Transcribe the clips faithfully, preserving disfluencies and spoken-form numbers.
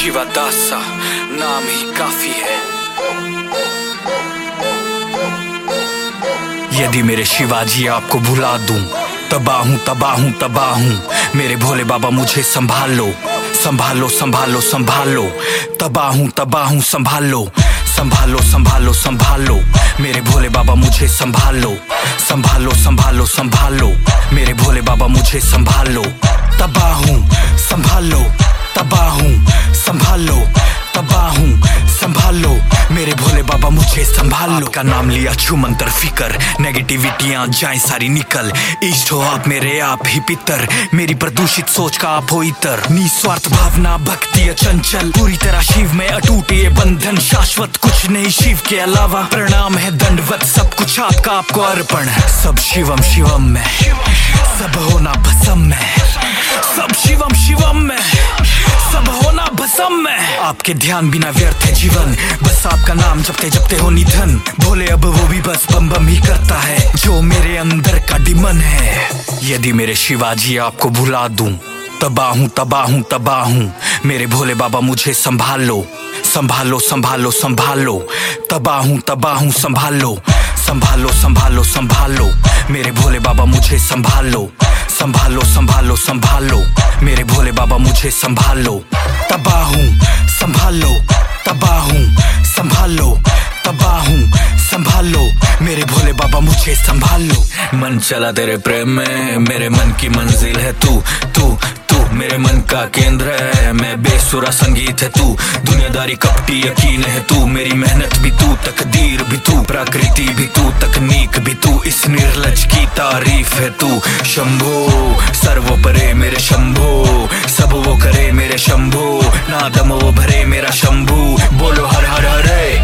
शिवदासा नाम ही काफी है। यदि मेरे शिवाजी आपको भुला दूं, तबाह हूं तबाह हूं तबाह हूं, मेरे भोले बाबा मुझे संभाल लो, संभालो संभालो संभालो, तबाह हूं तबाह हूं संभालो, संभालो संभालो संभालो, मेरे भोले बाबा मुझे संभालो, संभालो संभालो संभालो, मेरे भोले बाबा मुझे संभालो, तबाह हूं संभालो, तबाह हूं संभालो, तबाह हूं संभालो, मेरे भोले बाबा मुझे संभालो। आपका नाम लिया छू मंतर फिकर, नेगेटिविटियां जाए सारी निकल, इष्ट हो आप मेरे आप ही पितर, मेरी प्रदूषित सोच का आप हो इतर, निस्वार्थ भावना भक्ति अचंचल, पूरी तरह शिव में अटूट ये बंधन, शाश्वत कुछ नहीं शिव के अलावा, प्रणाम है दंडवत सब कुछ आपका आपको अर्पण, सब शिवम शिवम में, सब होना भस्म में, सब शिवम शिवम में, सब होना भस्म में, आपके ध्यान बिना व्यर्थ है जीवन, बस आपका नाम जपते जपते हो निधन, भोले अब वो भी बस बम बम ही करता है, जो मेरे अंदर का डिमन है। यदि मेरे शिवाजी आपको भुला दूं, तबाह हूं तबाह हूं तबाह हूं, मेरे भोले बाबा मुझे संभाल लो, संभालो संभालो संभालो, तबाह हूं तबाह हूं संभालो, संभालो संभालो संभालो, मेरे भोले बाबा मुझे संभालो, संभालो संभालो संभालो, मेरे भोले बाबा मुझे संभालो, तबाह हूं संभालो, तबाह हूं संभालो, तबाह हूं संभालो, मेरे भोले बाबा मुझे संभालो। मन चला तेरे प्रेम में, मेरे मन की मंजिल है तू, तू तू मेरे मन का केंद्र है, मैं बेसुरा संगीत है तू, दुनियादारी कपटी यकीन है तू, मेरी मेहनत भी तू, तकदीर भी तू, प्रकृति भी तू, तकनीक भी तू, इस निर्लज की तारीफ है तू, शंभो सर्वोपरे मेरे शंभो, सब वो करे मेरे शंभो, नादम वो भरे मेरा शंभू, बोलो हर हर हरे,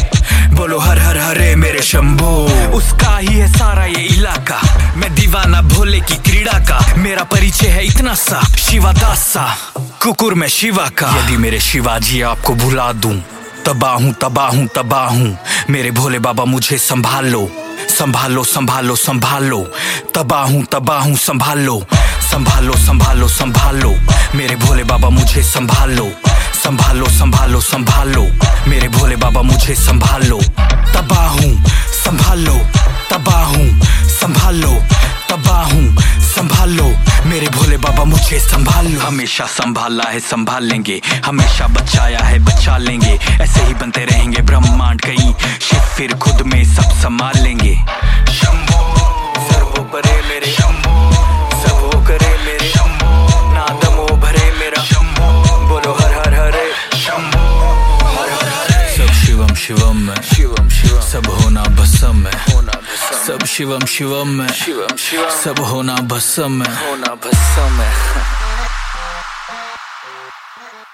बोलो हर हर हरे मेरे शंभो, उसका ही है सारा ये इलाका, मैं दीवाना भोले की क्रीड़ा का, मेरा परिचय है इतना सा, शिवदासा कुकुर में शिवा का। यदि मेरे शिवाजी आपको भुला दूं, तबाह हूं तबाह हूं तबाह हूं, मेरे भोले बाबा मुझे संभालो, संभालो संभालो संभालो, तबाह हूं तबाह हूं संभालो, संभालो संभालो संभालो, मेरे भोले बाबा मुझे संभालो, संभालो संभालो संभालो, मेरे भोले बाबा मुझे संभालो, तबाह हूं संभालो, तबाह हूं संभालो, तबाह हूं संभालो, मेरे भोले बाबा मुझे संभालो। हमेशा संभाला है संभाल लेंगे, हमेशा बचाया है बचा लेंगे, ऐसे ही बनते रहेंगे ब्रह्मांड कहीं, शिव फिर खुद में सब संभाल लेंगे। शंभो सर्वोपरे मेरे शंभो, सब वो करे मेरे शंभो, नादमो भरे मेरा शंभो, बोलो हर हर हरे शंभो, हर हर हरे, सब शिवम शिवम में, शिवम शिवम, सब होना भस्म में, होना भस्म, सब शिवम शिवम में, शिवम शिवम, सब होना भस्म में, होना भस्म में।